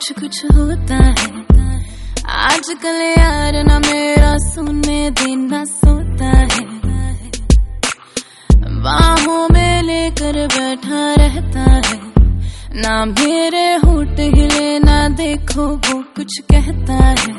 कुछ कुछ होता है। आजकल यार ना मेरा सोने देना सोता है, बाहों में लेकर बैठा रहता है। ना मेरे होठ हिले ना देखो वो कुछ कहता है।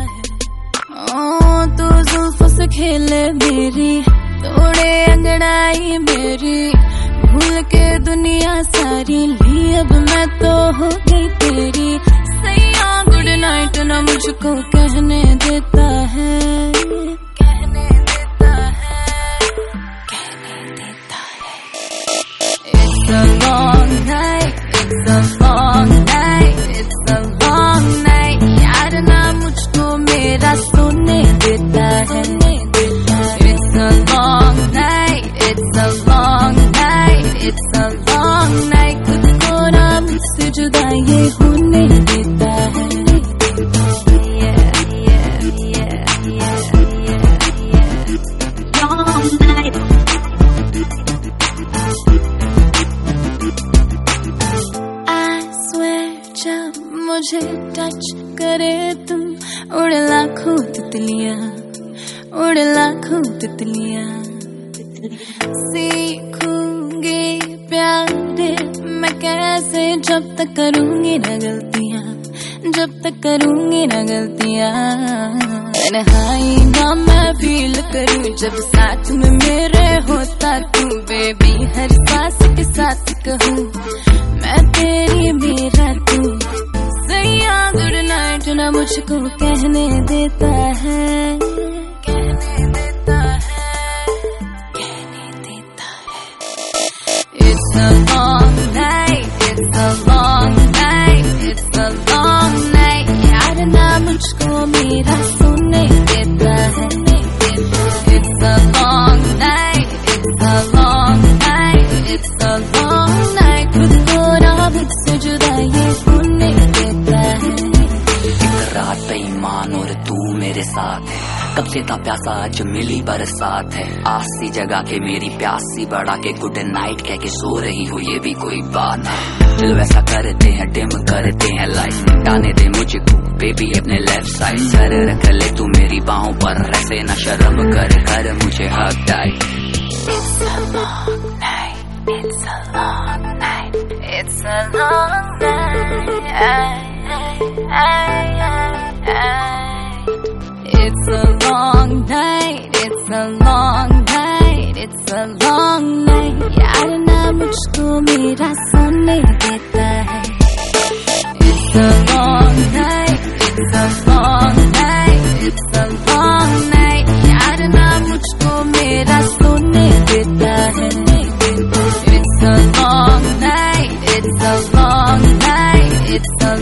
ओ तो जुल्फों से खेले मेरी, तोड़े अंगड़ाई मेरी, भूल के दुनिया सारी ली अब मैं तो हो गई तेरी। सैया गुड नाइट ना मुझको कहने देता है, कहने देता है, कहने देता है। It's a long night, it's a long night, it's a long night। यार ना मुझको मेरा सोने देता है। It's a long night, it's a long night, it's a long night। खुद को ना मुझसे जुदा ये होने देता है। Yeah, yeah, yeah, yeah, yeah। Long night। I swear जब मुझे टच करे तुम, उड़ लाखों तितलियां, उड़ लाखों तितलियां। सीखूंगी प्यारे मैं कैसे, जब तक करूंगी न गलतियां, जब तक करूंगी न गलतियां। तन्हाई ना मैं फील करूं जब साथ में मेरे होता तू, बेबी हर सांस के साथ कहूं मैं तेरी मेरा तू। सैया गुड नाइट ना मुझको कहने देता है, कहने देता है, कहने देता है। It's a long night, it's a long night, it's a long night। यार ना मुझको मेरा सोने देता है। It's a long night, it's a long night, it's a long night। खुद को ना मुझसे जुदा ये होने देता है। एक रात बेईमान और तू मेरे साथ है, कब से था प्यासा आज मिली बरसात है। आसी जगा के मेरी प्यासी बढ़ा के गुड नाइट कह के सो रही हो ये भी कोई बात है। दिल वैसा करते हैं डिम करते हैं लाइट, डाने दे मुझको बेबी अपने लेफ्ट साइड। सर रख ले तू मेरी बाहों पर, ऐसे न शर्म कर मुझे हक tight. It's a long night, it's a long night, it's a long night। It's a long night, it's a long night, it's a long night। यार ना मुझको मेरा सोने देता है। It's a long night, it's a long night, it's a long night। यार ना मुझको मेरा सोने देता है। It's a long night, it's a long night, it's a